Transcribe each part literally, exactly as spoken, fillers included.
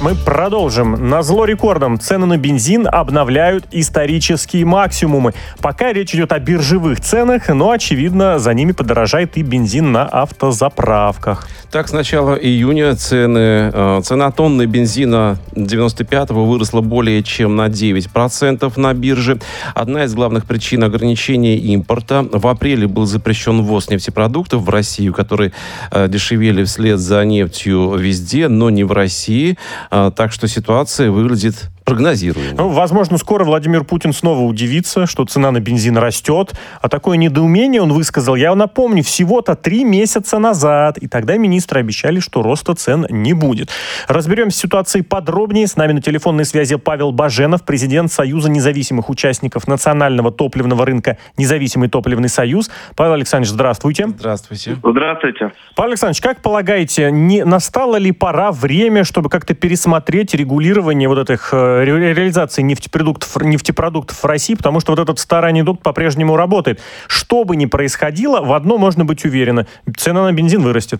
Мы продолжим. Назло рекордам цены на бензин обновляют исторические максимумы. Пока речь идет о биржевых ценах, но, очевидно, за ними подорожает и бензин на автозаправках. Так, с начала июня цены, цена тонны бензина девяносто пятого выросла более чем на девять процентов на бирже. Одна из главных причин ограничения импорта. В апреле был запрещен ввоз нефтепродуктов в Россию, которые дешевели вслед за нефтью везде, но не в России. Так что ситуация выглядит прогнозируемо. Ну, возможно, скоро Владимир Путин снова удивится, что цена на бензин растет. А такое недоумение он высказал, я напомню, всего-то три месяца назад. И тогда министры обещали, что роста цен не будет. Разберемся с ситуацией подробнее. С нами на телефонной связи Павел Баженов, президент Союза независимых участников национального топливного рынка «Независимый топливный союз». Павел Александрович, здравствуйте. Здравствуйте. Здравствуйте. Павел Александрович, как полагаете, не настало ли пора время, чтобы как-то пересмотреть регулирование вот этих ре- реализации нефтепродуктов, нефтепродуктов в России, потому что вот этот старый анекдот по-прежнему работает. Что бы ни происходило, в одно можно быть уверены: цена на бензин вырастет.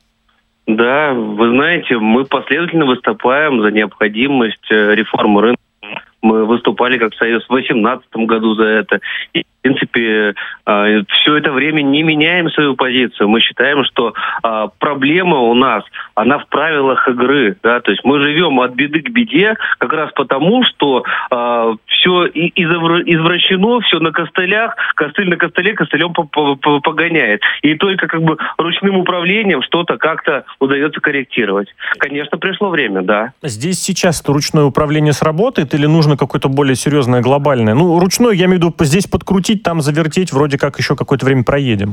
Да, вы знаете, мы последовательно выступаем за необходимость реформы рынка. Мы выступали как Союз в две тысячи восемнадцатом году за это. И, в принципе, э, все это время не меняем свою позицию. Мы считаем, что э, проблема у нас, она в правилах игры. Да? То есть мы живем от беды к беде как раз потому, что э, все извращено, все на костылях, костыль на костыле, костылем погоняет. И только как бы ручным управлением что-то как-то удается корректировать. Конечно, пришло время, да. Здесь сейчас-то ручное управление сработает или нужно какое-то более серьезное, глобальное? Ну, ручное, я имею в виду, здесь подкрутить, там завертеть, вроде как еще какое-то время проедем.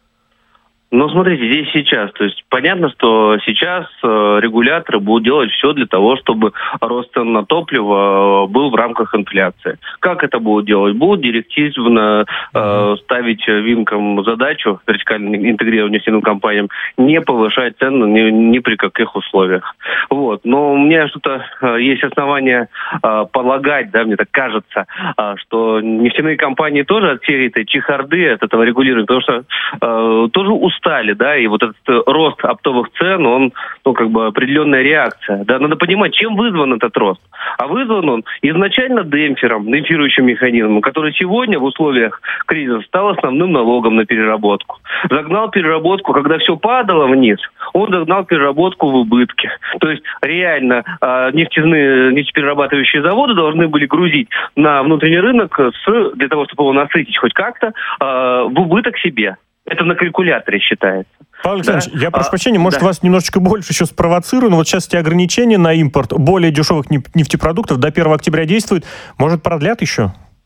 Ну, смотрите, здесь сейчас. То есть понятно, что сейчас э, регуляторы будут делать все для того, чтобы рост цен на топливо э, был в рамках инфляции. Как это будут делать? Будут директивно э, ставить винкам задачу, вертикально интегрированным нефтяным компаниям, не повышать цены ни, ни при каких условиях. Вот. Но у меня что-то э, есть основания э, полагать, да, мне так кажется, э, что нефтяные компании тоже от всей этой чехарды, от этого регулирования, потому что э, тоже устали. Стали, да, и вот этот рост оптовых цен, он, ну, как бы определенная реакция, да, надо понимать, чем вызван этот рост. А вызван он изначально демпфером, демпфирующим механизмом, который сегодня в условиях кризиса стал основным налогом на переработку. Загнал переработку, когда все падало вниз, он загнал переработку в убытки. То есть реально э, нефтяные, нефтеперерабатывающие заводы должны были грузить на внутренний рынок с, для того, чтобы его насытить хоть как-то, э, в убыток себе. Это на калькуляторе считается. Павел Александрович, да? я прошу а, прощения, может, да. вас немножечко больше еще спровоцирую, но вот сейчас эти ограничения на импорт более дешевых нефтепродуктов до первого октября действуют. Может, продлят еще?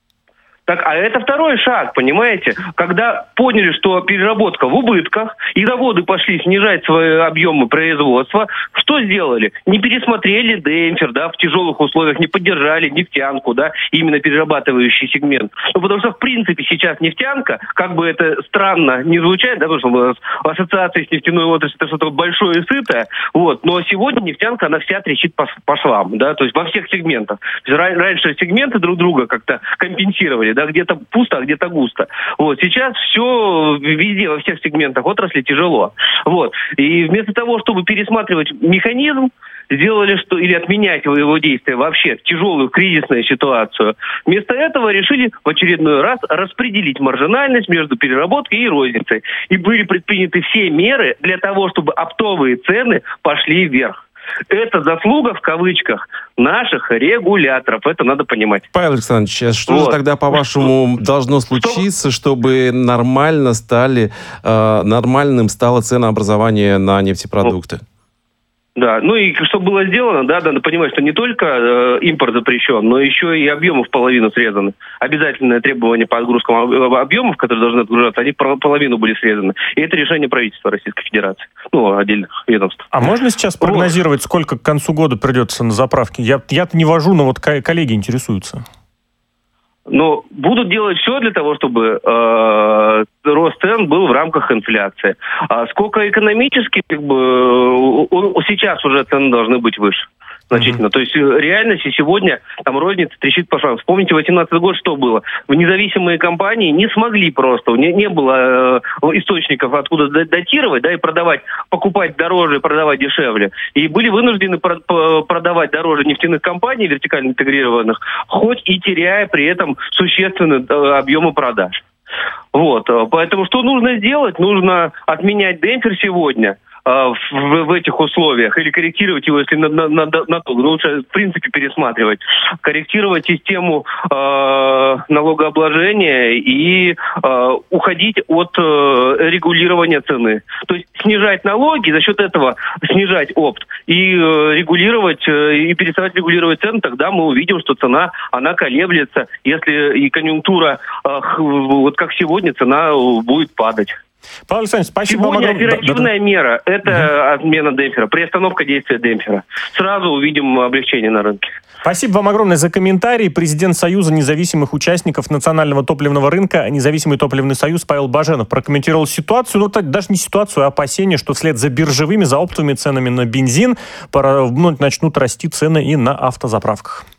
Так, а это второй шаг, понимаете? Когда поняли, что переработка в убытках, и заводы пошли снижать свои объемы производства, что сделали? Не пересмотрели демпфер, да, в тяжелых условиях, не поддержали нефтянку, да, именно перерабатывающий сегмент. Ну, потому что, в принципе, сейчас нефтянка, как бы это странно не звучит, да, потому что у нас ассоциация с нефтяной отраслью это что-то большое и сытое, вот, но сегодня нефтянка, она вся трещит по, по швам, да, то есть во всех сегментах. То есть раньше сегменты друг друга как-то компенсировали, да, где-то пусто, а где-то густо. Вот, сейчас все везде, во всех сегментах отрасли тяжело. Вот. И вместо того, чтобы пересматривать механизм, сделали, что или отменять его, его действия вообще в тяжелую кризисную ситуацию, вместо этого решили в очередной раз распределить маржинальность между переработкой и розницей. И были предприняты все меры для того, чтобы оптовые цены пошли вверх. Это заслуга, в кавычках, наших регуляторов. Это надо понимать. Павел Александрович, а что вот. же тогда, по-вашему, должно случиться, чтобы нормально стали, э, нормальным стало ценообразование на нефтепродукты? Да, ну и что было сделано, да, надо понимать, что не только э, импорт запрещен, но еще и объемы в половину срезаны. Обязательное требование по отгрузкам объемов, которые должны отгружаться, они в половину были срезаны. И это решение правительства Российской Федерации, ну, отдельных ведомств. А можно сейчас прогнозировать, сколько к концу года придется на заправке? Я, я-то не вожу, но вот коллеги интересуются. Но будут делать все для того, чтобы э, рост цен был в рамках инфляции. А сколько экономически, как бы, он, сейчас уже цены должны быть выше. значительно. Mm-hmm. То есть реальности сегодня там розница трещит по швам. Вспомните, восемнадцатый год что было? Независимые компании не смогли просто, не, не было э, источников, откуда датировать, да, и продавать, покупать дороже, продавать дешевле. И были вынуждены про- продавать дороже нефтяных компаний, вертикально интегрированных, хоть и теряя при этом существенные э, объемы продаж. Вот, поэтому что нужно сделать? Нужно отменять демпфер сегодня э, в, в этих условиях или корректировать его, если на, на, на, на то, лучше в принципе пересматривать, корректировать систему э, налогообложения и э, уходить от э, регулирования цены. То есть снижать налоги, за счет этого снижать опт и э, регулировать, э, и переставать регулировать цены, тогда мы увидим, что цена, она колеблется, если и конъюнктура, э, вот как сегодня, цена будет падать. Павел Александрович, спасибо Сегодня вам огромное. оперативная да, да. мера – это угу. отмена демпфера, приостановка действия демпфера. Сразу увидим облегчение на рынке. Спасибо вам огромное за комментарий. Президент Союза независимых участников национального топливного рынка, Независимый топливный союз Павел Баженов прокомментировал ситуацию, ну так, даже не ситуацию, а опасения, что вслед за биржевыми, за оптовыми ценами на бензин пора, ну, начнут расти цены и на автозаправках.